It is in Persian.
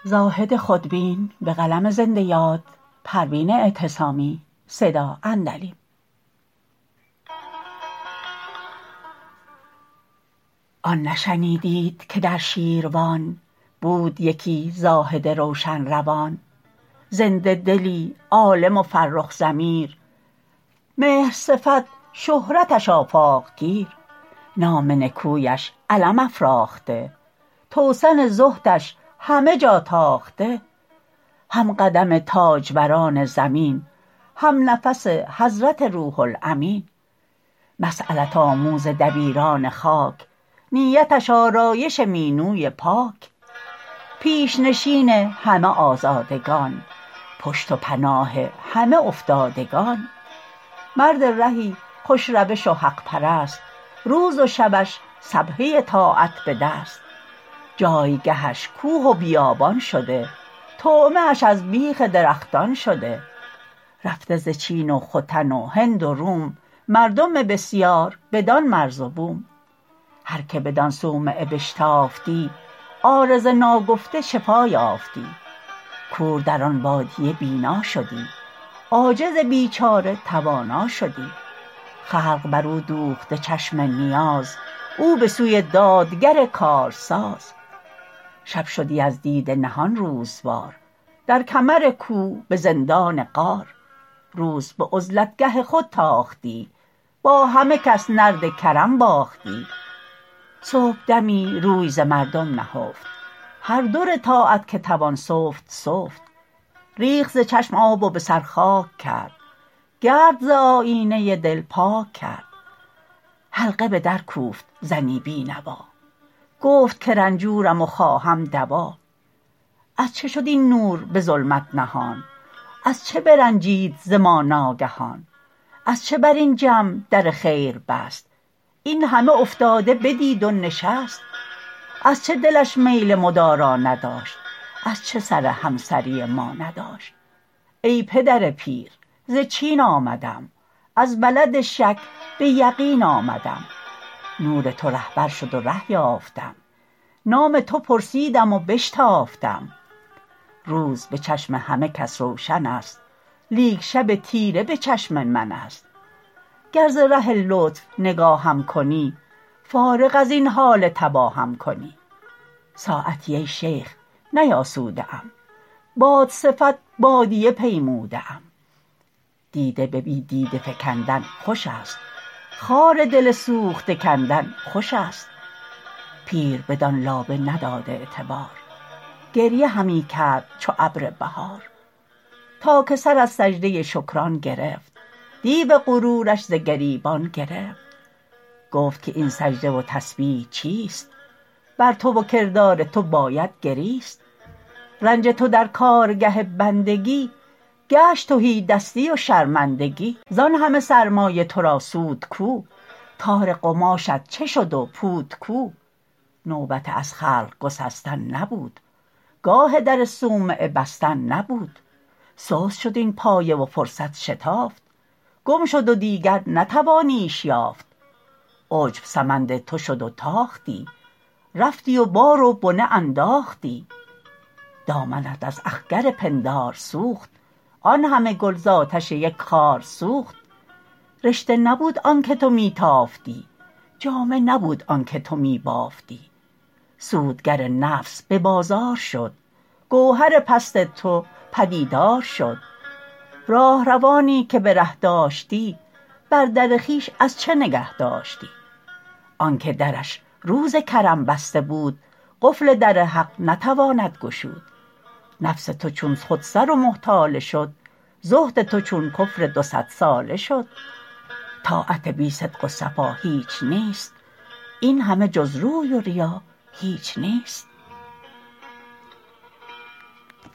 زاهد خودبین. به قلم زنده یاد. پروین اعتصامی. صدا اندلی. آن نشنیدید که در شیروان بود یکی زاهد روشن روان، زنده دلی عالم و فرخ ضمیر، مهر صفت شهرتش آفاق گیر، نام نکویش علم افراخته، توسن زهدش همه جا تاخته، هم قدم تاجوران زمین، هم نفس حضرت روح الامین، مسیلت آموز دبیران خاک، نیتش آرایش مینوی پاک، پیش نشین همه آزادگان، پشت و پناه همه افتادگان، مرد رهی خوش روش و حق پرست، روز و شبش سبحه طاعت به دست، جایگهش کوه و بیابان شده، طعمه اش از بیخ درختان شده، رفته ز چین و ختن و هند و روم، مردم بسیار بدان مرز و بوم، هر که بدان صومعه بشتافتی، عارض ناگفته شفا یافتی، کور در آن بادیه بینا شدی، عاجز بیچاره توانا شدی، خلق بر او دوخته چشم نیاز، او به سوی دادگر کارساز، شب شدی از دیده نهان روزوار، در کمر کوه به زندان غار، روز به عزلتگه خود تاختی، با همه کس نرد کرم باختی، صبحدمی روی ز مردم نهفت، هر در طاعت که توان سفت سفت، ریخت ز چشم آب و به سر خاک کرد، گرد ز آیینه دل پاک کرد، حلقه به در کوفت زنی بی نوا، گفت که رنجورم و خواهم دوا، از چه شد این نور به ظلمت نهان، از چه برنجید ز ما ناگهان، از چه بر این جمع در خیر بست، این همه افتاده بدید و نشست، از چه دلش میل مدارا نداشت، از چه سر همسری ما نداشت، ای پدر پیر ز چین آمدم، از بلد شک به یقین آمدم، نور تو رهبر شد و ره یافتم، نام تو پرسیدم و بشتافتم، روز به چشم همه کس روشن است، لیک شب تیره به چشم من است، گر ز ره لطف نگاهم کنی، فارغ از این حال تباهم کنی، ساعتی ای شیخ نیاسوده ام، باد صفت بادیه پیموده ام، دیده به بی دیده فکندن خوش است، خار دل سوخته کندن خوش است، پیر بدان لابه نداد اعتبار، گریه همی کرد چو ابر بهار، تا که سر از سجده شکران گرفت، دیو غرورش ز گریبان گرفت، گفت که این سجده و تسبیح چیست، بر تو و کردار تو باید گریست، رنج تو در کارگه بندگی، گشت تهیدستی و شرمندگی، زان همه سرمایه تو را سود کو، تار قماشت چه شد و پود کو، نوبت از خلق گسستن نبود، گاه در صومعه بستن نبود، سست شد این پایه و فرصت شتافت، گم شد و دیگر نتوانیش یافت، عجب سمند تو شد و تاختی، رفتی و بار و بنه انداختی، دامنت از اخگر پندار سوخت، آن همه گل ز آتش یک خار سوخت، رشته نبود آنکه تو می تافتی، جامه نبود آنکه تو می بافتی، سودگر نفس به بازار شد، گوهر پست تو پدیدار شد، راه روانی که به ره داشتی، بر در خویش از چه نگه داشتی، آنکه درش روز کرم بسته بود، قفل در حق نتواند گشود، نفس تو چون خودسر و محتاله شد، زهد تو چون کفر 200 ساله شد، طاعت بی صدق و صفا هیچ نیست، این همه جز روی و ریا هیچ نیست.